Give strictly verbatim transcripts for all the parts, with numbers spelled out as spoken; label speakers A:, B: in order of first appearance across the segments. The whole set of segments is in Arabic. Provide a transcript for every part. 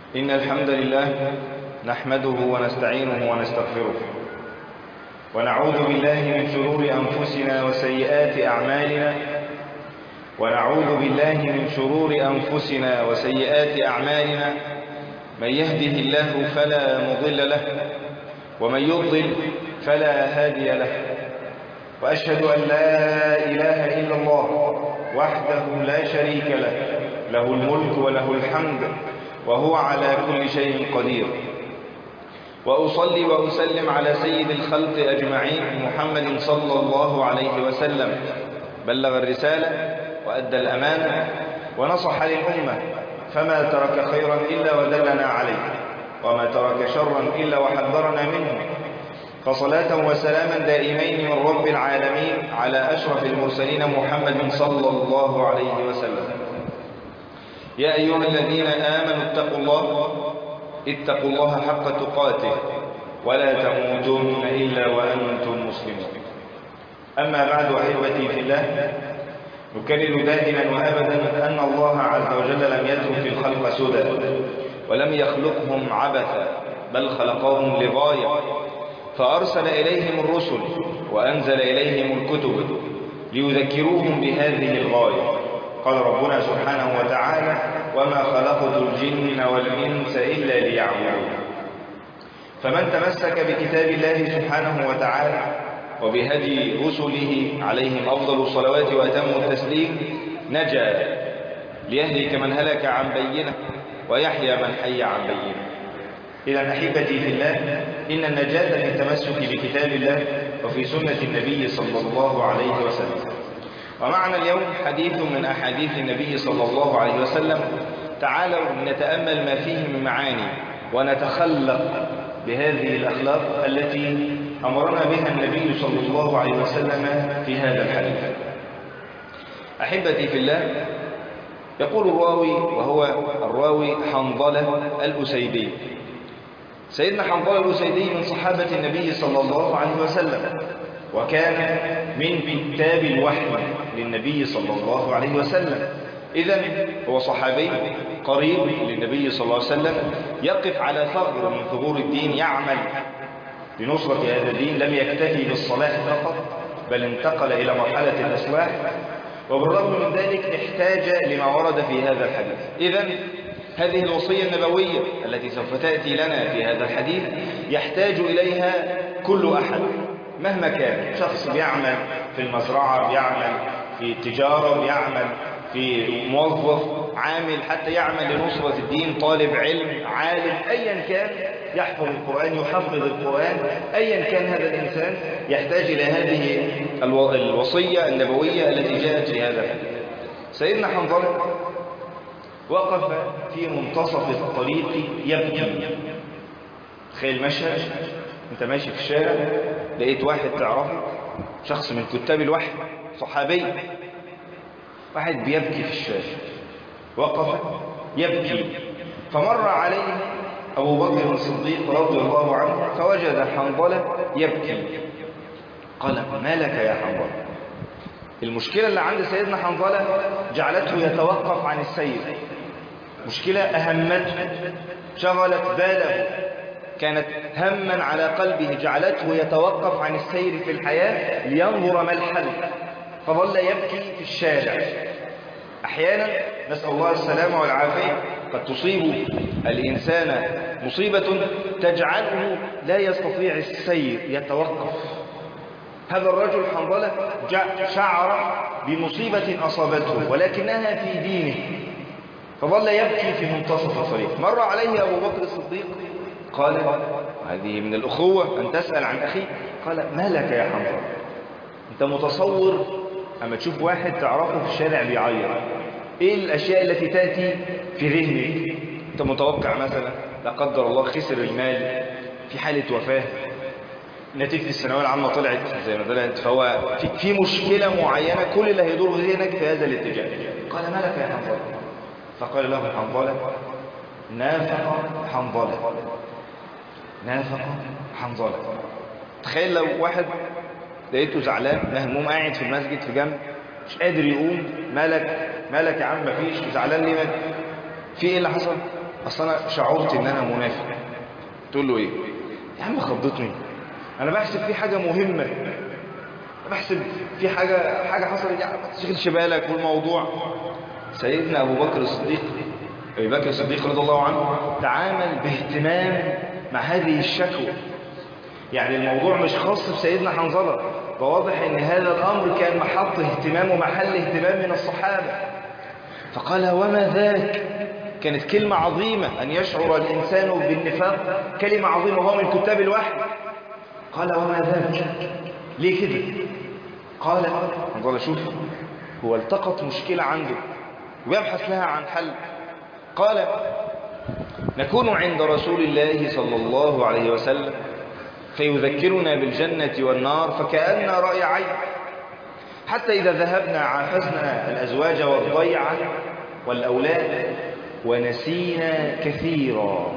A: إن الحمد لله نحمده ونستعينه ونستغفره ونعوذ بالله من شرور أنفسنا وسيئات أعمالنا ونعوذ بالله من شرور أنفسنا وسيئات أعمالنا من يهده الله فلا مضل له ومن يضلل فلا هادي له وأشهد أن لا إله إلا الله وحده لا شريك له له الملك وله الحمد وهو على كل شيء قدير. وأصلي وأسلم على سيد الخلق أجمعين محمد صلى الله عليه وسلم، بلغ الرسالة وأدى الأمانة ونصح للأمة، فما ترك خيرا إلا ودلنا عليه، وما ترك شرا إلا وحذرنا منه. فصلاة وسلاما دائمين من رب العالمين على أشرف المرسلين محمد صلى الله عليه وسلم. يا أيها الذين آمنوا اتقوا الله اتقوا الله حق تقاته ولا تموتن إلا وأنتم مسلمون. أما بعد أحبتي في الله، نكرر دائما وأبدا أن الله عز وجل لم يترك الخلق سدى ولم يخلقهم عبثا، بل خلقهم لغاية، فأرسل إليهم الرسل وأنزل إليهم الكتب ليذكروهم بهذه الغاية. قال ربنا سبحانه وتعالى: وما خلقت الجن والإنس إلا ليعبدون. فمن تمسك بكتاب الله سبحانه وتعالى وبهدي رسله عليهم أفضل الصلوات وأتم التسليم نجا، ليهلك من هلك عن بينه ويحيى من حي عن بينه. إذا أحبتي في الله، إن النجاة من التمسك بكتاب الله وفي سنة النبي صلى الله عليه وسلم. ومعنا اليوم حديث من أحاديث النبي صلى الله عليه وسلم. تعالوا نتأمل ما فيه من معاني ونتخلق بهذه الأخلاق التي أمرنا بها النبي صلى الله عليه وسلم في هذا الحديث. أحبتي في الله، يقول الراوي وهو الراوي حنظلة الأسيدي. سيدنا حنظلة الأسيدي من صحابة النبي صلى الله عليه وسلم، وكان من كتاب الوحي للنبي صلى الله عليه وسلم. إذن هو صحابي قريب للنبي صلى الله عليه وسلم، يقف على ثغر من ثغور الدين، يعمل لنصرة هذا الدين، لم يكتفي بالصلاح فقط بل انتقل إلى مرحلة الإصلاح، وبالرغم من ذلك احتاج لما ورد في هذا الحديث. إذن هذه الوصية النبوية التي سوف تأتي لنا في هذا الحديث يحتاج إليها كل أحد مهما كان، شخص بيعمل في المزرعة، بيعمل في التجارة، بيعمل في موظف عامل، حتى يعمل لنصرة الدين، طالب علم، عالم، أيا كان، يحفظ القرآن، يحفظ القرآن، أيا كان هذا الإنسان يحتاج إلى هذه الوصية النبوية التي جاءت في هذا الحديث. سيدنا حنظلة وقف في منتصف الطريق يبكي. تخيل مشهد، انت ماشي في الشارع، لقيت واحد تعرفه، شخص من كتاب الوحي، صحابي، واحد بيبكي في الشارع، وقف يبكي. فمر عليه أبو بكر الصديق رضي الله عنه فوجد حنظلة يبكي. قال: ما لك يا حنظلة؟ المشكلة اللي عند سيدنا حنظلة جعلته يتوقف عن السير، مشكلة أهمته، شغلت باله، كانت هما على قلبه، جعلته يتوقف عن السير في الحياة لينظر ما الحل، فظل يبكي في الشارع. أحيانا نسأل الله السلامة والعافية قد تصيب الإنسان مصيبة تجعله لا يستطيع السير، يتوقف. هذا الرجل حنظلة شعر بمصيبة أصابته ولكنها في دينه، فظل يبكي في منتصف الطريق. مر عليه أبو بكر الصديق، قال: هذه من الأخوة أن تسأل عن أخيك. قال: ما لك يا حنظلة؟ أنت متصور أما تشوف واحد تعرفه في الشارع بيعيط، إيه الأشياء التي تأتي في ذهنك؟ أنت متوقع مثلا لا قدر الله خسر المال، في حالة وفاة، نتيجة الثانوية العامة طلعت زي ما طلعت، فهو في, في مشكلة معينة، كل اللي هيدور في ذهنك في هذا الاتجاه. قال: ما لك يا حنظلة؟ فقال له حنظلة: نافق حنظلة، نافق حنظلة. تخيل لو واحد لقيته زعلان مهموم قاعد في المسجد في جنب مش قادر يقوم، مالك مالك يا عم؟ مفيش، زعلان ليه؟ مالك في ايه اللي حصل؟ اصل انا شعرت ان انا منافق. تقول له ايه؟ يا عم خضتني، انا بحسب في حاجه مهمه، بحسب في حاجه حاجه حصلت، يعني ما تشغلش بالك والموضوع. سيدنا ابو بكر الصديق ابي بكر الصديق رضي الله عنه تعامل باهتمام مع هذه الشكوى. يعني الموضوع مش خاص بسيدنا حنظله، فواضح ان هذا الامر كان محط اهتمام ومحل اهتمام من الصحابه. فقال وما ذاك؟ كانت كلمة عظيمة أن يشعر الإنسان بالنفاق، كلمة عظيمة وهو من كتاب الوحي. قال وما ذاك؟ ليه كده؟ قال انظر شوف، هو التقط مشكلة عنده ويبحث لها عن حل. قال نكون عند رسول الله صلى الله عليه وسلم فيذكرنا بالجنة والنار فكأن رأي عين، حتى إذا ذهبنا عافزنا الأزواج والضيعة والأولاد ونسينا كثيرا.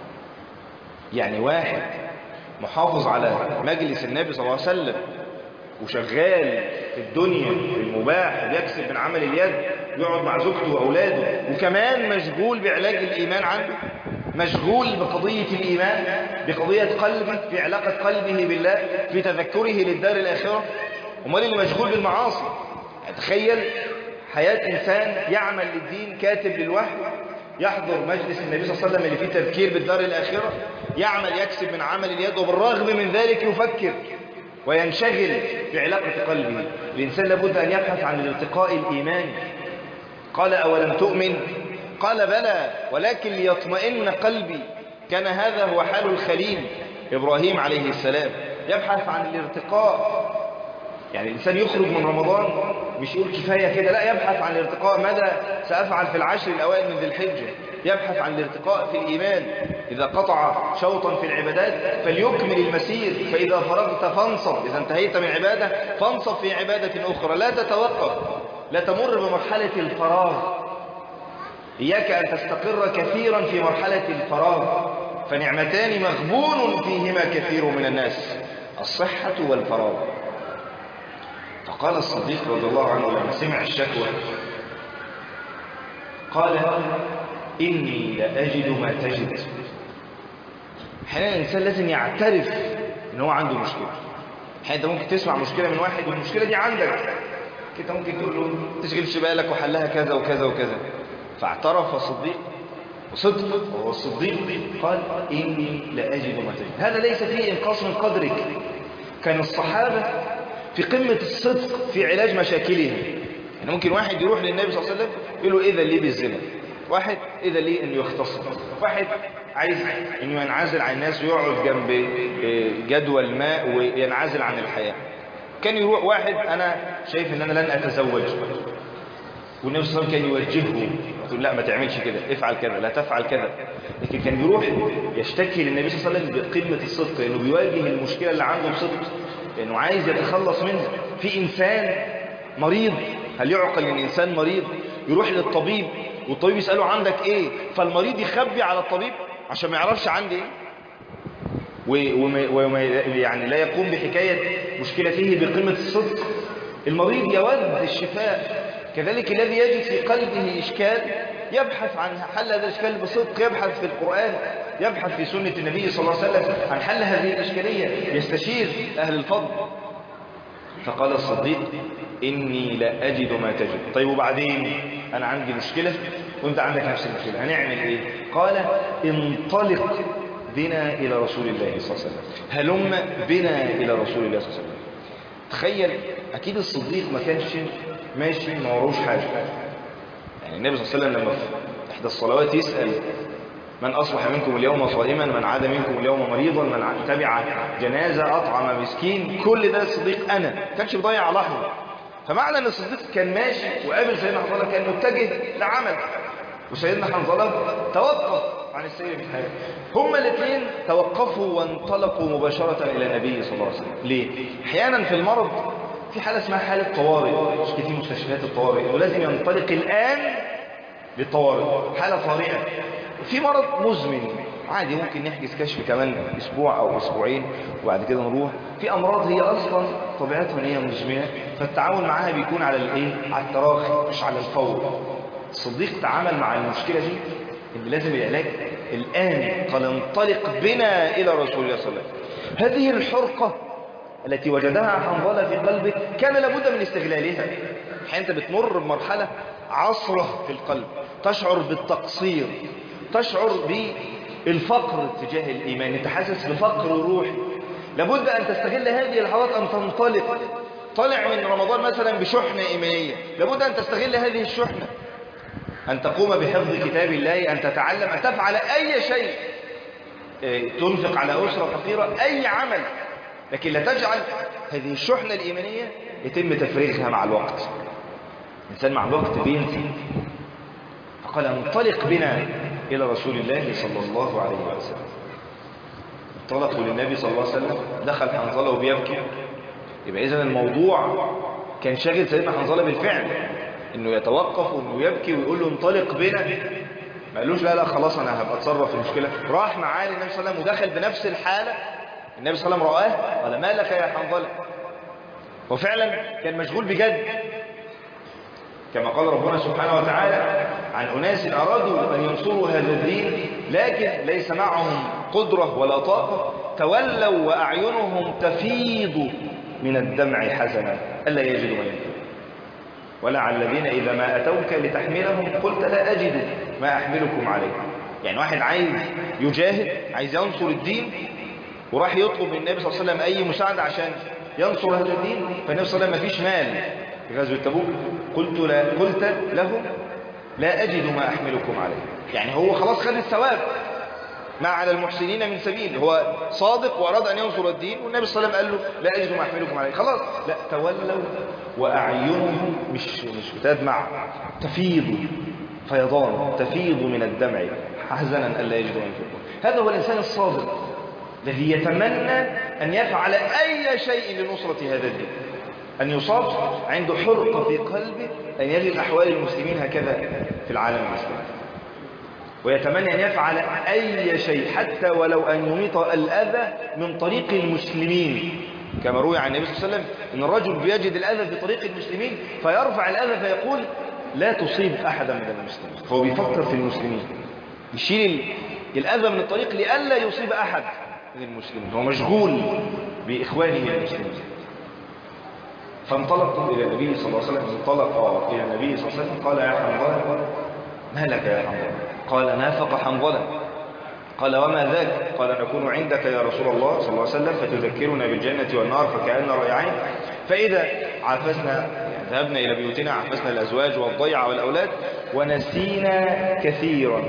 A: يعني واحد محافظ على مجلس النبي صلى الله عليه وسلم وشغال في الدنيا في المباح ويكسب من عمل اليد ويقعد مع زوجته وأولاده، وكمان مشغول بعلاج الإيمان عنده، مشغول بقضية الإيمان، بقضية قلبه، في علاقة قلبه بالله، في تذكره للدار الآخرة. امال اللي مشغول بالمعاصي. تخيل حياة إنسان يعمل للدين، كاتب للوحي، يحضر مجلس النبي صلى الله عليه وسلم اللي فيه تذكير بالدار الآخرة، يعمل يكسب من عمل اليد، وبالرغم من ذلك يفكر وينشغل بعلاقة قلبه. الإنسان لابد أن يبحث عن الارتقاء الإيماني. قال أولم تؤمن؟ قال بلى ولكن ليطمئن قلبي. كان هذا هو حال الخليل إبراهيم عليه السلام، يبحث عن الارتقاء. يعني الإنسان يخرج من رمضان مش يقول كفاية كده، لا، يبحث عن الارتقاء. ماذا سأفعل في العشر الأوائل من ذي الحجة؟ يبحث عن الارتقاء في الإيمان. إذا قطع شوطا في العبادات فليكمل المسير، فإذا فرغت فانصب، إذا انتهيت من عبادة فانصب في عبادة أخرى، لا تتوقف، لا تمر بمرحلة الفراغ. إياك أن تستقر كثيرا في مرحلة الفراغ، فنعمتان مغبون فيهما كثير من الناس، الصحة والفراغ. فقال الصديق رضي الله عنه لما سمع الشكوى، قال إني لأجد ما تجد. حين الإنسان لازم يعترف إن هو عنده مشكلة. حين أنت ممكن تسمع مشكلة من واحد والمشكلة دي عندك، كده ممكن تقول له تشغلش بالك وحلها كذا وكذا وكذا. فاعترف الصديق وصدق، وهو الصديق قال إني لأجد ما تجد. هذا ليس فيه إنقاص من قدرك. كان الصحابة في قمة الصدق في علاج مشاكلهم. يعني ممكن واحد يروح للنبي صلى الله عليه وسلم يقول له إذا لي بالزنا، واحد إذا لي أن يختصر، واحد عايز أنه ينعزل عن الناس ويقعد جنب جدول ماء وينعزل عن الحياة. كان يروح واحد أنا شايف أن أنا لن أتزوج، والنبي صلى الله عليه وسلم كان يوجهه يقول لا ما تعملش كده، افعل كذا، لا تفعل كذا. لكن كان يروح يشتكي للنبي صلى الله عليه وسلم بقمة الصدق، لأنه بيواجه المشكلة اللي عنده بصدق، لأنه عايز يتخلص منها. في إنسان مريض، هل يعقل ان الانسان مريض يروح للطبيب والطبيب يسأله عندك ايه، فالمريض يخبي على الطبيب عشان ما يعرفش عندي ايه، وما يعني لا يقوم بحكاية مشكلته بقمة الصدق. المريض يود الشفاء. كذلك الذي يجد في قلبه إشكال يبحث عن حل هذا الإشكال بصدق، يبحث في القرآن، يبحث في سنة النبي صلى الله عليه وسلم عن حل هذه الإشكالية، يستشير أهل الفضل. فقال الصديق إني لا أجد ما تجد. طيب وبعدين أنا عندي مشكلة وأنت عندك نفس المشكلة، هنعمل إيه؟ قال انطلق بنا إلى رسول الله صلى الله عليه وسلم، هلم بنا إلى رسول الله صلى الله عليه وسلم. تخيل أكيد الصديق ما كانش ماشي ما وروش حاجة. يعني النبي صلى الله عليه وسلم لما في إحدى الصلوات يسأل من أصبح منكم اليوم صائما، من عاد منكم اليوم مريضا، من تبع جنازة، أطعم مسكين، كل ده الصديق أنا، ما كانش بيضيع لحظة. فمعنى أن الصديق كان ماشي وقابل سيدنا حنظلة كان متجه لعمل، وسيدنا حنظلة توقف عن السير في الحياة. هما الاثنين توقفوا وانطلقوا مباشرة إلى النبي صلى الله عليه وسلم. ليه؟ أحيانا في المرض في حالة اسمها حالة طوارئ، مش كتير مستشفيات الطوارئ، ولازم ينطلق الآن للطوارئ، حالة طارئة. في مرض مزمن عادي ممكن نحجز كشف كمان اسبوع او اسبوعين وبعد كده نروح. في امراض هي اصلا طبيعتها ان هي مزمنه، فالتعامل معاها بيكون على الايه، على التراخي مش على الفور. الصديق تعامل مع المشكله دي إن لازم العلاج الآن. قال انطلق بنا إلى رسول الله صلى الله عليه وسلم. هذه الحرقة التي وجدها حنظلة في قلبه كان لابد من استغلالها. حين أنت بتمر بمرحلة عصرة في القلب، تشعر بالتقصير، تشعر بالفقر تجاه الإيمان، أنت حاسس بفقر روحي، لابد أن تستغل هذه اللحظات أن تنطلق. طلع من رمضان مثلا بشحنة إيمانية، لابد أن تستغل هذه الشحنة، أن تقوم بحفظ كتاب الله، أن تتعلم، أن تفعل أي شيء، تنفق على أسرة فقيرة، أي عمل، لكن لا تجعل هذه الشحنة الإيمانية يتم تفريغها مع الوقت. الإنسان مع الوقت بينسى. فقال انطلق بنا إلى رسول الله صلى الله عليه وسلم. انطلقوا للنبي صلى الله عليه وسلم. دخل حنظلة وبيبكي. يبقى إذن الموضوع كان شاغل سيدنا حنظلة بالفعل، إنه يتوقف وإنه يبكي ويقول له انطلق بنا. ما قالوش لا لا خلاص أنا هبقى أتصرف في المشكلة. راح معاه النبي صلى الله عليه وسلم ودخل بنفس الحالة. النبي صلى الله عليه وسلم رآه قال ما لك يا حنظلة. وفعلا كان مشغول بجد، كما قال ربنا سبحانه وتعالى عن أناس أرادوا أن ينصروا هذا الدين لكن ليس معهم قدرة ولا طاقة، تولوا وأعينهم تفيض من الدمع حزنا ألا يجدوا ما ينفقون. ولعل الذين إذا ما أتوك لتحملهم قلت لا أجد ما أحملكم عليه. يعني واحد عايز يجاهد، عايز ينصر الدين، وراح يطلب من النبي صلى الله عليه وسلم أي مساعدة عشان ينصر هذا الدين، فالنبي صلى الله عليه وسلم ما فيش مال في غزوة تبوك. قلت لا قلت له لا أجد ما أحملكم عليه. يعني هو خلاص خد الثواب، ما على المحسنين من سبيل، هو صادق وأراد أن ينصر الدين، والنبي صلى الله عليه وسلم قال له لا أجد ما أحملكم عليه. خلاص لا، تولوا وأعينهم مش مش بتدمع، تفيض فيضان، تفيض من الدمع حزنا ألا يجدوا ما ينفقون. هذا هو الإنسان الصادق الذي يتمنى أن يفعل أي شيء لنصرة هذا الدين، أن يصاب عنده حرقة في قلبه أن يجد أحوال المسلمين هكذا في العالم الإسلامي، ويتمنى أن يفعل أي شيء حتى ولو أن يميط الأذى من طريق المسلمين، كما روي عن النبي صلى الله عليه وسلم أن الرجل بيجد الأذى في طريق المسلمين فيرفع الأذى فيقول لا تصيب أحدا من المسلمين. فهو بيفكر في المسلمين، يشيل الأذى من الطريق لئلا يصيب أحد من المسلمين، هو مشغول بإخوانه المسلمين. فانطلق إلى النبي صلى الله عليه وسلم، انطلق إلى النبي صلى الله عليه وسلم. قال يا حنظلة ما لك يا حنظلة؟ قال نافق حنظلة. قال وما ذاك؟ قال نكون عندك يا رسول الله صلى الله عليه وسلم فتذكرنا بالجنة والنار فكأن رائعين، فإذا عافسنا يعني ذهبنا إلى بيوتنا عافسنا الأزواج والضيعة والأولاد ونسينا كثيرا.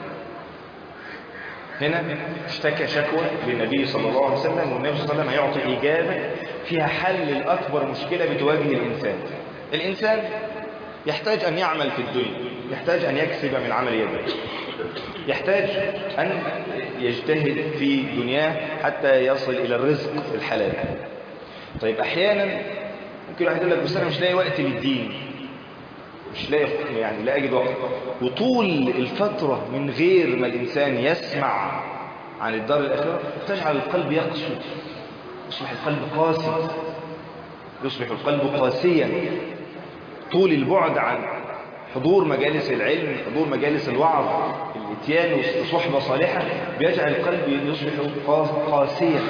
A: هنا اشتكى شكوى للنبي صلى الله عليه وسلم، والنبي صلى الله عليه وسلم هيعطي إجابة فيها حل الأكبر مشكلة بتواجه الإنسان. الإنسان يحتاج أن يعمل في الدنيا، يحتاج أن يكسب من عمل يده، يحتاج أن يجتهد في دنياه حتى يصل إلى الرزق الحلال. طيب أحيانا ممكن واحد يقول لك بس أنا مش لاقي وقت للدين، مش لاقي يعني لا أجد وقت، وطول الفترة من غير ما الإنسان يسمع عن الدار الآخرة تجعل القلب يقسو، يصبح القلب قاسي، يصبح القلب قاسيا. طول البعد عن حضور مجالس العلم، حضور مجالس الوعظ، الاتيان وصحبة صالحة بيجعل القلب يصبح قاسيا.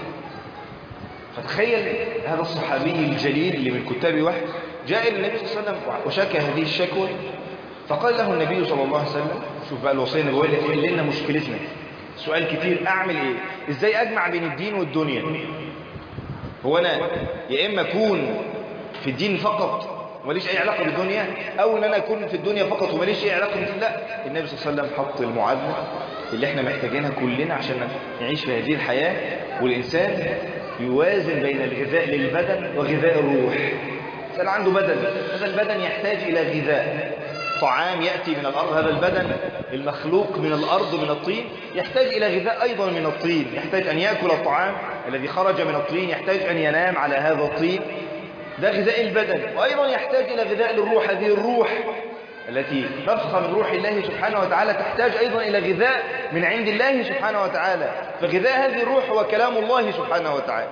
A: فتخيل هذا الصحابي الجليل اللي من كتاب وحي جاء إلى النبي صلى الله عليه وسلم وشكى هذه الشكوى، فقال له النبي صلى الله عليه وسلم شوف بقى الوصية النبوية اللي تحل لنا مشكلتنا، سؤال كتير أعمل إيه؟ إزاي أجمع بين الدين والدنيا؟ هو أنا يا إما أكون في الدين فقط وماليش أي علاقة بالدنيا، أو أن أنا أكون في الدنيا فقط وماليش أي علاقة بالدين. لا، النبي صلى الله عليه وسلم حط المعادلة اللي احنا محتاجينها كلنا عشان نعيش في هذه الحياة، والإنسان يوازن بين الغذاء للبدن وغذاء الروح. الإنسان عنده بدن، هذا البدن يحتاج إلى غذاء، طعام يأتي من الأرض، هذا البدن المخلوق من الأرض من الطين يحتاج إلى غذاء أيضا من الطين، يحتاج أن يأكل الطعام الذي خرج من الطين، يحتاج أن ينام على هذا الطين، ده غذاء البدن. وأيضا يحتاج إلى غذاء للروح، هذه الروح التي نفخ من روح الله سبحانه وتعالى تحتاج أيضا إلى غذاء من عند الله سبحانه وتعالى، فغذاء هذه الروح هو كلام الله سبحانه وتعالى.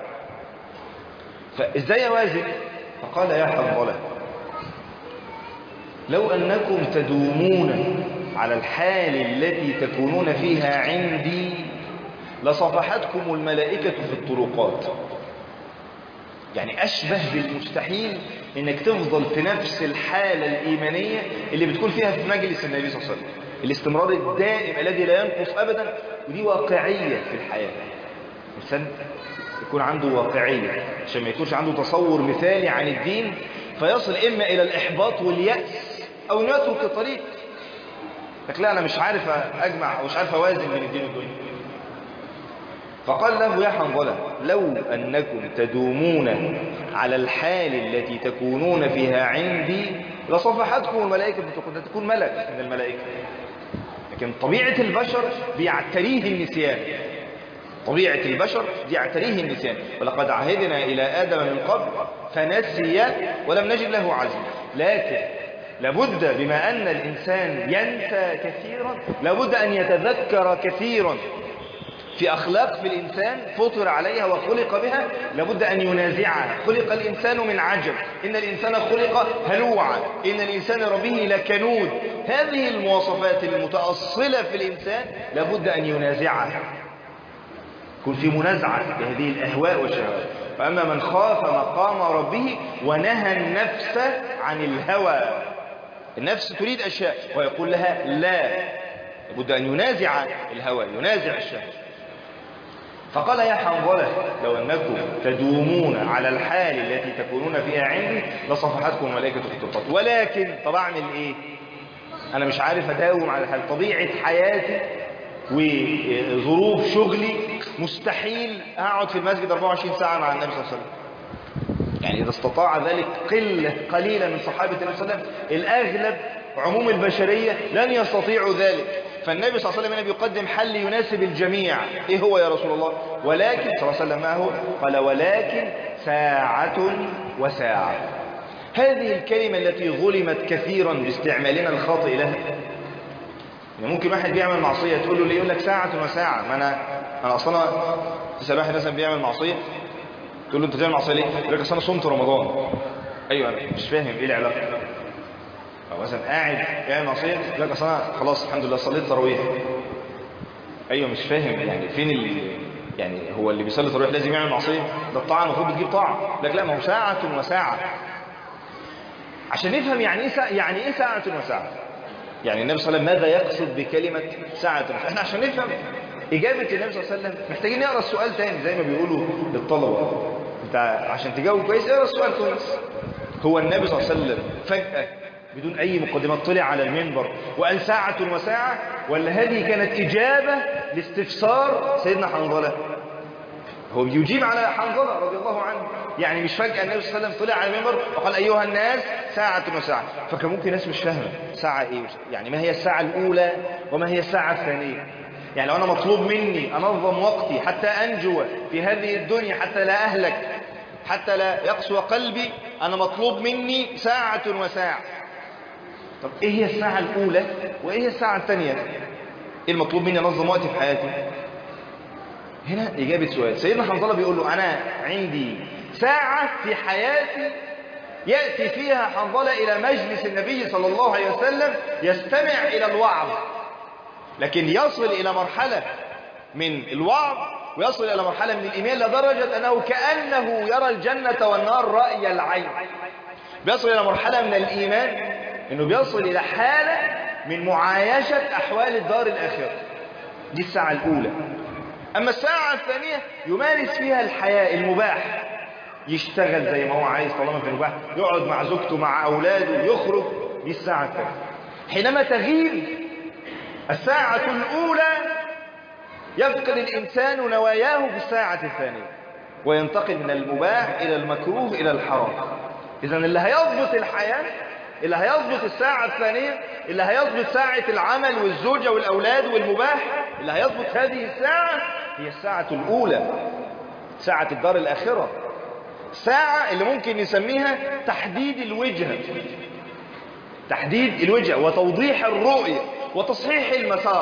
A: فإزاي يوازن؟ فقال يا حنظلة لو أنكم تدومون على الحال التي تكونون فيها عندي لصفحتكم الملائكة في الطرقات. يعني أشبه بالمستحيل إنك تفضل في نفس الحالة الإيمانية اللي بتكون فيها في مجلس النبي صلى الله عليه وسلم، الاستمرار الدائم الذي لا ينقص أبدا. ودي واقعية في الحياة، الإنسان يكون عنده واقعية عشان ما يكونش عنده تصور مثالي عن الدين فيصل إما إلى الإحباط واليأس أو إنه يترك الطريق. لكن لا، أنا مش عارف أجمع أو مش عارف أوازن بين الدين والدنيا. فقال له يا حنظلة لو أنكم تدومون على الحال التي تكونون فيها عندي لصفحتكم الملائكة، تكون ملك من الملائكة. لكن طبيعة البشر بيعتريه النسيان، طبيعة البشر بيعتريه النسيان. ولقد عهدنا إلى آدم من قبل فنسي ولم نجد له عزما. لكن لابد بما أن الإنسان ينسى كثيرا لابد أن يتذكر كثيرا. في أخلاق في الإنسان فطر عليها وخلق بها لابد أن ينازعها. خلق الإنسان من عجب، إن الإنسان خلق هلوعا، إن الإنسان ربه لكنود. هذه المواصفات المتأصلة في الإنسان لابد أن ينازعها، يكون في منازعة لهذه الأهواء والشهوات. فأما من خاف مقام ربه ونهى النفس عن الهوى، النفس تريد أشياء ويقول لها لا، لابد أن ينازع الهوى، ينازع الشهوة. فقال يا حنظلة لو أنكم تدومون على الحال التي تكونون فيها عندي لصفحتكم ملائكة في الطرقات. ولكن طب أعمل إيه؟ أنا مش عارف أداوم على الحال، طبيعة حياتي وظروف شغلي مستحيل أقعد في المسجد أربعة وعشرين ساعة مع النبي صلى الله عليه وسلم. يعني إذا استطاع ذلك قلة قليلة من صحابة النبي صلى الله عليه وسلم، الأغلب عموم البشرية لن يستطيعوا ذلك. فالنبي صلى الله عليه وسلم بيقدم حل يناسب الجميع. إيه هو يا رسول الله؟ ولكن صلى الله عليه وسلم ما هو؟ قال ولكن ساعة وساعة. هذه الكلمة التي ظلمت كثيرا باستعمالنا الخاطئ لها. يعني ممكن واحد بيعمل معصية تقول له ليه؟ يقول لك ساعة وساعة. ما أنا أنا أصلا تسأل واحد مثلا بيعمل معصية تقول له أنت بتعمل معصية ليه؟ يقول لك أصل أنا صمت رمضان. أيوه أنا مش فاهم إيه العلاقة. أو مثلا قاعد يعمل معصية يقول لك أصل أنا خلاص الحمد لله صليت تراويح. أيوه مش فاهم يعني فين ال... يعني هو اللي بيصلي تراويح لازم يعمل معصية؟ ده الطاعة المفروض بتجيب طاعة. لك لا، ما هو ساعة وساعة. عشان نفهم يعني إيه ساعة، يعني إيه ساعة وساعة. يعني النبي صلى الله عليه وسلم ماذا يقصد بكلمة ساعة وساعة؟ احنا عشان نفهم إجابة النبي صلى الله عليه وسلم محتاجين نقرأ السؤال تاني زي ما بيقولوا للطلبة. انت عشان تجاوب كويس اقرأ السؤال كويس. هو النبي صلى الله عليه وسلم فجأة بدون أي مقدمات طلع على المنبر وقال ساعة وساعة، ولا هذه كانت إجابة لاستفسار سيدنا حنظلة؟ هو بيجيب على حنظلة رضي الله عنه. يعني مش فجأة النبي صلى الله عليه وسلم طلع على المنبر وقال أيها الناس ساعة وساعة. فكان ممكن ناس مش فاهمة ساعة إيه، يعني ما هي الساعة الأولى وما هي الساعة الثانية. يعني لو أنا مطلوب مني أنظم وقتي حتى أنجو في هذه الدنيا، حتى لا أهلك، حتى لا يقسو قلبي، أنا مطلوب مني ساعة وساعة. طب إيه هي الساعة الأولى وإيه هي الساعة الثانية؟ إيه المطلوب مني أنظم وقتي في حياتي؟ هنا إجابة سؤال. سيدنا حنظلة بيقول له أنا عندي ساعة في حياتي يأتي فيها حنظلة إلى مجلس النبي صلى الله عليه وسلم يستمع إلى الوعظ، لكن يصل إلى مرحلة من الوعظ ويصل إلى مرحلة من الإيمان لدرجة أنه كأنه يرى الجنة والنار رأي العين. بيصل إلى مرحلة من الإيمان أنه بيصل إلى حالة من معايشة أحوال الدار الآخرة. دي الساعة الأولى. أما الساعة الثانية يمارس فيها الحياة المباح، يشتغل زي ما هو عايز طالما في المباح، يقعد مع زوجته مع أولاده، يخرج. دي الساعة الثانية. حينما تغيب الساعة الأولى يفقد الإنسان نواياه في الساعة الثانية وينتقل من المباح إلى المكروه إلى الحرام. إذن اللي هيضبط الحياة، اللي هيضبط الساعة الثانية، اللي هيضبط ساعة العمل والزوجة والأولاد والمباح، اللي هيضبط هذه الساعة هي الساعة الأولى، ساعة الدار الآخرة. ساعة اللي ممكن نسميها تحديد الوجهة، تحديد الوجهة وتوضيح الرؤية وتصحيح المسار.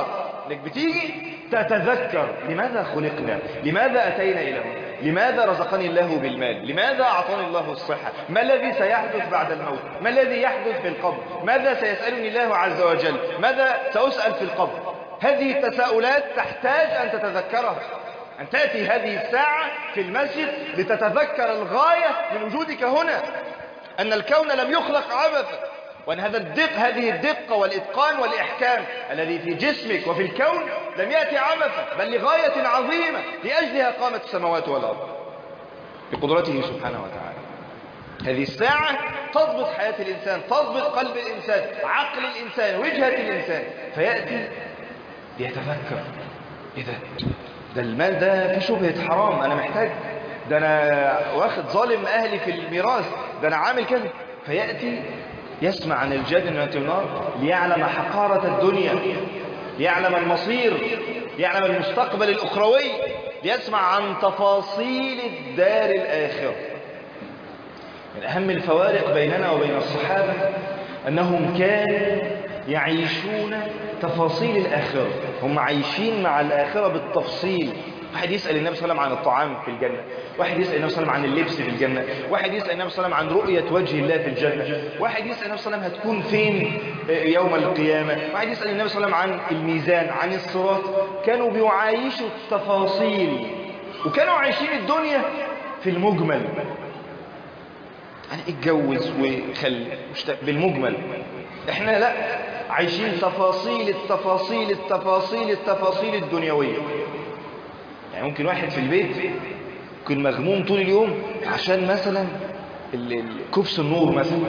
A: انك بتيجي تتذكر لماذا خلقنا، لماذا أتينا إلى هنا، لماذا رزقني الله بالمال، لماذا أعطاني الله الصحة، ما الذي سيحدث بعد الموت، ما الذي يحدث في القبر، ماذا سيسألني الله عز وجل، ماذا سأسأل في القبر. هذه التساؤلات تحتاج أن تتذكرها، أن تأتي هذه الساعة في المسجد لتتذكر الغاية من وجودك هنا، أن الكون لم يخلق عبثا، وأن هذا الدق هذه الدقة والإتقان والإحكام الذي في جسمك وفي الكون لم يأتي عبثا، بل لغاية عظيمة لأجلها قامت السماوات والأرض بقدرته سبحانه وتعالى. هذه الساعة تضبط حياة الإنسان، تضبط قلب الإنسان، عقل الإنسان، وجهة الإنسان، فيأتي ليتفكر إيه ده؟ ده المال ده في شبهة حرام، أنا محتاج، ده أنا واخد ظالم أهلي في الميراث، ده أنا عامل كذا. فيأتي يسمع عن الجنة والنار ليعلم حقارة الدنيا، ليعلم المصير، ليعلم المستقبل الأخروي، ليسمع عن تفاصيل الدار الآخرة. من أهم الفوارق بيننا وبين الصحابة أنهم كانوا يعيشون تفاصيل الآخرة، هم عايشين مع الآخرة بالتفصيل. واحد يسأل النبي صلى الله عليه وسلم عن الطعام في الجنة، واحد يسأل النبي صلى الله عليه وسلم عن اللبس في الجنة، واحد يسأل النبي صلى الله عليه وسلم عن رؤية وجه الله في الجنة، واحد يسأل النبي صلى الله عليه وسلم هتكون فين يوم القيامة، واحد يسأل النبي صلى الله عليه وسلم عن الميزان، عن الصراط. كانوا بيعايشوا التفاصيل، وكانوا عايشين الدنيا في المجمل، يعني اتجوز وخلي بالمجمل. احنا لا، عايشين تفاصيل التفاصيل التفاصيل التفاصيل الدنيوية. يعني ممكن واحد في البيت يكون مغموم طول اليوم عشان مثلا كبس النور مثلا،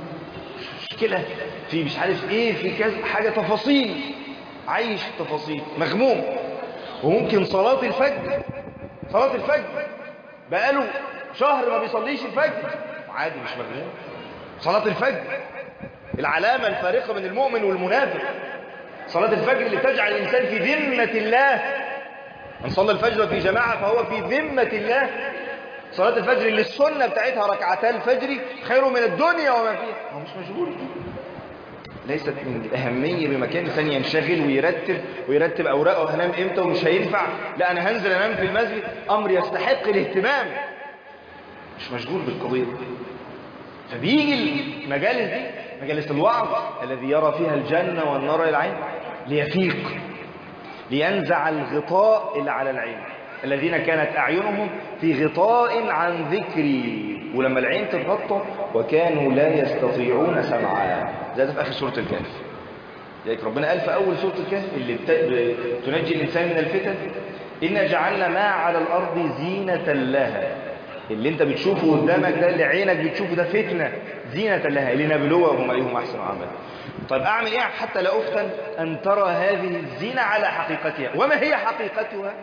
A: مشكلة في مش عارف ايه، في كذا حاجة، تفاصيل، عايش تفاصيل، مغموم. وممكن صلاة الفجر، صلاة الفجر بقاله شهر ما بيصليش الفجر وعادي مش مغموم. صلاة الفجر العلامة الفارقة بين المؤمن والمنافق، صلاة الفجر اللي تجعل الإنسان في ذمة الله. من صلى الفجر في جماعة فهو في ذمة الله. صلاة الفجر اللي السنة بتاعتها ركعتا الفجر خير من الدنيا وما فيها، هو مش مشغول، ليست من الأهمية بمكان ثاني ينشغل ويرتب ويرتب أوراقه، هنام إمتى ومش هينفع، لا أنا هنزل أنام في المسجد، أمر يستحق الاهتمام، مش مشغول بالقضية. فبيجي المجالس دي، مجالس الوعظ الذي يرى فيها الجنة والنار العين، ليفيق، لينزع الغطاء اللي على العين. الذين كانت أعينهم في غطاء عن ذكري، ولما العين تتغطى وكانوا لا يستطيعون سمعا، زي في آخر سورة الكهف. لذلك ربنا قال في أول سورة الكهف اللي تنجي الإنسان من الفتن: إنا جعلنا ما على الأرض زينة لها. اللي انت بتشوفه قدامك ده، اللي عينك بتشوفه ده، فتنة زينة لها لنبلوهم أيهم أحسن عملا. طيب أعمل إيه حتى لا أفتن؟ أن ترى هذه الزينة على حقيقتها. وما هي حقيقتها؟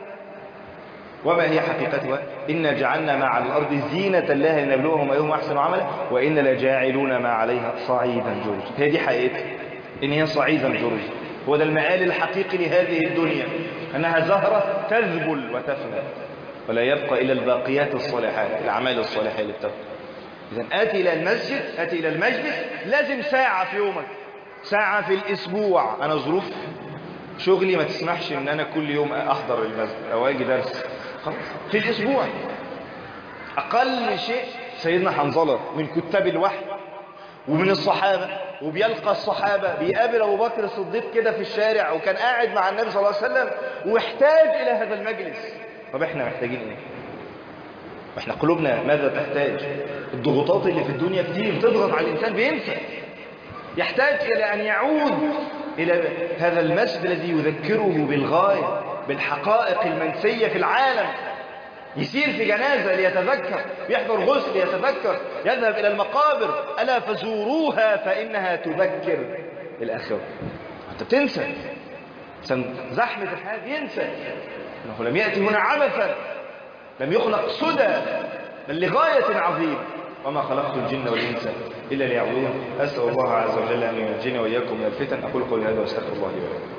A: وما هي حقيقتها؟ إنا جعلنا ما على الأرض زينة لها لنبلوهم أيهم أحسن عملا وإن لجاعلون ما عليها صعيدا جرزا. هي دي حقيقتها، إن هي صعيدا جرزا. هو ده المآل الحقيقي لهذه الدنيا، أنها زهرة تذبل وتفنى ولا يبقى إلا الباقيات الصالحات، الأعمال الصالحة اللي بتبقى. إذن آتي إلى المسجد، آتي إلى المجلس، لازم ساعة في يومك، ساعة في الأسبوع. أنا ظروف شغلي ما تسمحش إن أنا كل يوم أحضر المسجد أو أجي درس، خلاص في الأسبوع. أقل شيء سيدنا حنظلة من كتاب الوحي ومن الصحابة، وبيلقى الصحابة، بيقابل أبو بكر الصديق كده في الشارع، وكان قاعد مع النبي صلى الله عليه وسلم واحتاج إلى هذا المجلس. طب احنا محتاجين ايه؟ احنا قلوبنا ماذا تحتاج؟ الضغوطات اللي في الدنيا كتير بتضغط على الإنسان، بينسى، يحتاج إلى أن يعود إلى هذا المسجد الذي يذكره بالغاية، بالحقائق المنسية في العالم. يسير في جنازة ليتذكر، يحضر غسل ليتذكر، يذهب إلى المقابر، ألا فزوروها فإنها تذكر الآخرة. أنت بتنسى، زحمة الحياة ينسى أنه لم يأتي هنا عبثا، لم يخلق سدى، بل لغاية عظيمة. وما خلقت الجن والإنس إلا ليعبدون. أسأل الله عز وجل أن ينجينا وإياكم من الفتن. أقول قولي هذا واستغفر الله لي ولكم.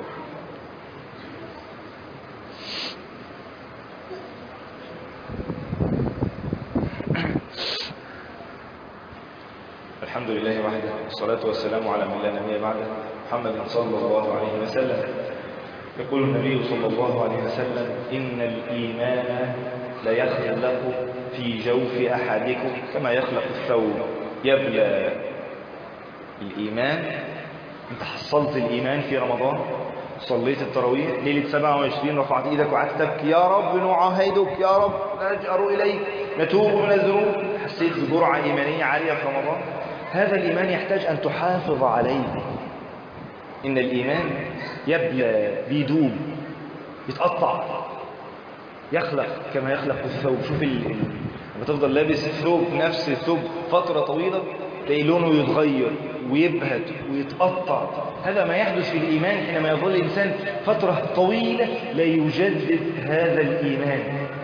A: الحمد لله وحده، والصلاة والسلام على من لا نبي بعده، محمد صلى الله عليه وسلم. يقول النبي صلى الله عليه وسلم إن الإيمان ليخلق في جوف أحدكم كما يخلق الثوب يبلى. الإيمان، أنت حصلت الإيمان في رمضان، صليت التراويح ليلة سبعة وعشرين، رفعت إيدك وقعدت تبكي يا رب نعاهدك يا رب نجأر إليك نتوب من الذنوب، حسيت بجرعة إيمانية عالية في رمضان. هذا الإيمان يحتاج أن تحافظ عليه. إن الإيمان يبلى، بيدوب، يتقطع، يخلق كما يخلق الثوب. شوف ال... لما تفضل لابس الثوب، نفس الثوب فترة طويلة، تلاقي لونه يتغير ويبهت ويتقطع. هذا ما يحدث في الإيمان حينما يظل الإنسان فترة طويلة لا يجدد هذا الإيمان.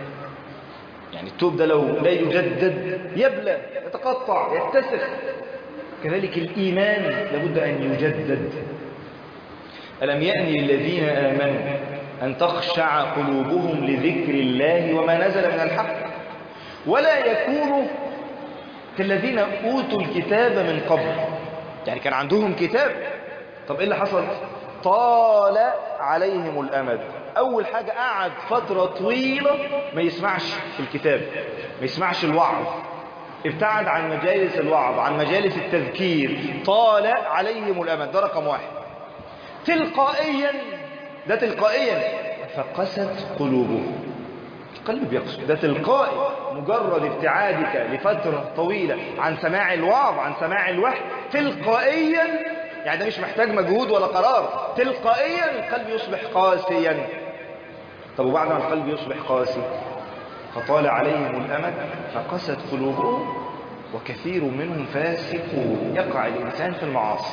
A: يعني الثوب ده لو لا يجدد يبلى، يتقطع، يتسخ. كذلك الإيمان لابد أن يجدد. ألم يأن للذين آمنوا أن تخشع قلوبهم لذكر الله وما نزل من الحق ولا يكونوا كالذين أوتوا الكتاب من قبل. يعني كان عندهم كتاب، طب إيه اللي حصل؟ طال عليهم الأمد. أول حاجة قعد فترة طويلة ما يسمعش الكتاب، ما يسمعش الوعظ، ابتعد عن مجالس الوعظ، عن مجالس التذكير، طال عليهم الأمد. ده رقم واحد. تلقائيا، ده تلقائيا فقست قلوبهم. القلب بيقسو، ده تلقائي. مجرد ابتعادك لفترة طويلة عن سماع الوعظ، عن سماع الوحي، تلقائيا، يعني ده مش محتاج مجهود ولا قرار، تلقائيا القلب يصبح قاسيا. طب وبعد ما القلب يصبح قاسي فطال عليهم الأمد فقست قلوبهم وكثير منهم فاسقون. يقع الإنسان في المعاصي.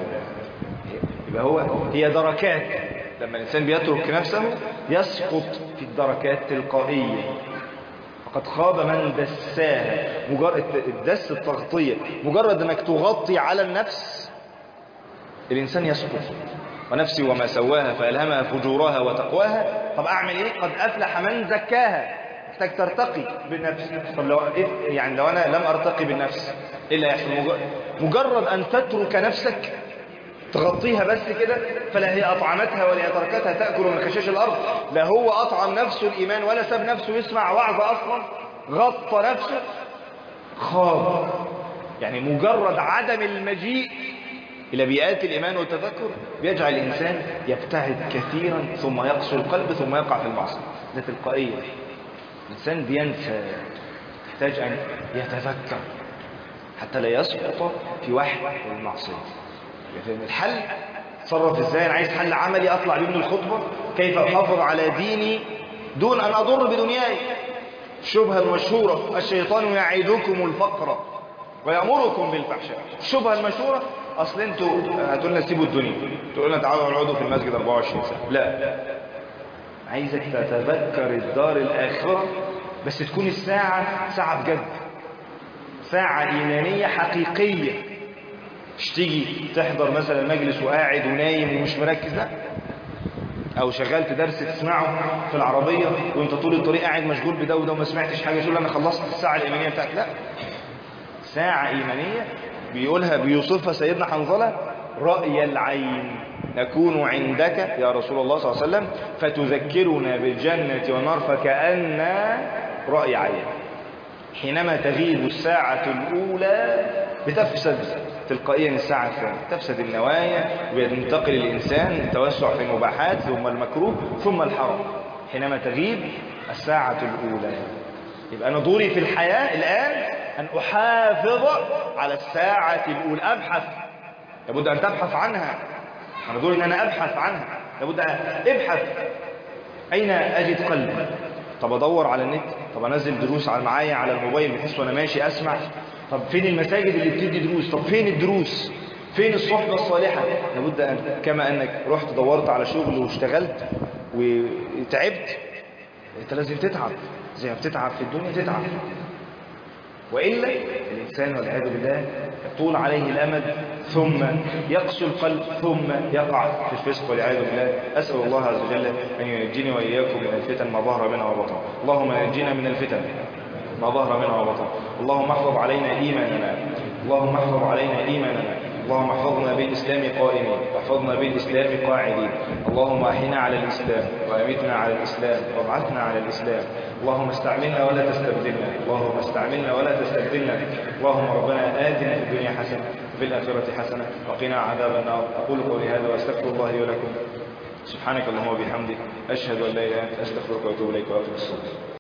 A: يبقى هو هي دركات. لما الإنسان بيترك نفسه يسقط في الدركات تلقائيا. فقد خاب من دساها. مجرد الدس، التغطية، مجرد أنك تغطي على النفس الإنسان يسقط. ونفسي وما سواها فألهمها فجورها وتقواها. طب أعمل إيه؟ قد أفلح من زكاها. محتاج ترتقي بالنفس. طب لو يعني لو أنا لم أرتقي بالنفس إيه اللي يحصل؟ مجرد أن تترك نفسك تغطيها بس كده، فلا هي أطعمتها ولا هي تركتها تأكل من خشاش الأرض. لا هو أطعم نفسه الإيمان ولا ساب نفسه يسمع وعظ أصلا، غطى نفسه، خاب. يعني مجرد عدم المجيء إلى بيئات الإيمان والتذكر بيجعل الإنسان يبتعد كثيرا ثم يقسو القلب ثم يقع في المعصية. ده تلقائيا. الإنسان بينسى، يحتاج أن يتذكر حتى لا يسقط في وحي المعصية. الحل تصرف ازاي؟ انا عايز حل عملي اطلع بيه من الخطبه. كيف احافظ على ديني دون ان اضر بدنياي؟ الشبهه المشهوره الشيطان يعيدكم الفقر ويامركم بالفحشاء. الشبهه المشهوره اصل انتوا هتقول لنا سيبوا الدنيا، تقول لنا تعالوا اقعدوا في المسجد أربعة وعشرين ساعه. لا، عايزك تتذكر الدار الاخره، بس تكون الساعه ساعه بجد، ساعه ايمانيه حقيقيه. مش تيجي تحضر مثلا مجلس وقاعد ونايم ومش مركز، لا. او شغلت درس تسمعه في العربية وانت طول الطريق قاعد مشغول بده وده وما سمعتش حاجة، تقول انا خلصت الساعة الايمانية بتاعتي. لا، ساعة ايمانية بيقولها بيوصفها سيدنا حنظلة: رأي العين نكون عندك يا رسول الله صلى الله عليه وسلم فتذكرنا بالجنة والنار فكأن رأي عين. حينما تغيب الساعة الأولى بتفسد تلقائيا الساعة الثانية، تفسد النوايا وينتقل الإنسان التوسع في المباحات ثم المكروه ثم الحرام. حينما تغيب الساعة الأولى، يبقى أنا دوري في الحياة الآن أن أحافظ على الساعة الأولى، أبحث، لابد أن تبحث عنها. أنا دوري أن أنا أبحث عنها، لابد أن ابحث أين أجد قلبي. طب أدور على النت، طب أنزل دروس على معايا على الموبايل بحيث وأنا ماشي أسمع. طب فين المساجد اللي بتدي دروس؟ طب فين الدروس؟ فين الصحبة الصالحة؟ لابد أن كما أنك رحت دورت على شغل واشتغلت وتعبت، أنت لازم تتعب زي ما بتتعب في الدنيا تتعب، وإلا الإنسان والعياذ بالله يطول عليه الأمد ثم يقسو القلب ثم يقع في الفسق والعياذ بالله. أسأل الله عز وجل أن ينجيني وإياكم من الفتن ما ظهر منها وبطن. اللهم نجينا من الفتن ما ظهر منها وبطن. اللهم احفظ علينا إيماننا، اللهم احفظ علينا إيماننا، اللهم احفظنا بالإسلام قائمين، واحفظنا بالإسلام قاعدين. اللهم أحينا على الإسلام، وأمتنا على الإسلام، وابعثنا على الإسلام. اللهم استعملنا ولا تستبدلنا، اللهم استعملنا ولا تستبدلنا. اللهم ربنا آتنا في الدنيا حسنة وفي الآخرة حسنة وقنا عذاب النار. أقول قولي هذا وأستغفر الله لي ولكم. سبحانك اللهم وبحمدك، أشهد أن لا إله إلا أنت، أستغفرك وأتوب إليك وأقم الصلاة.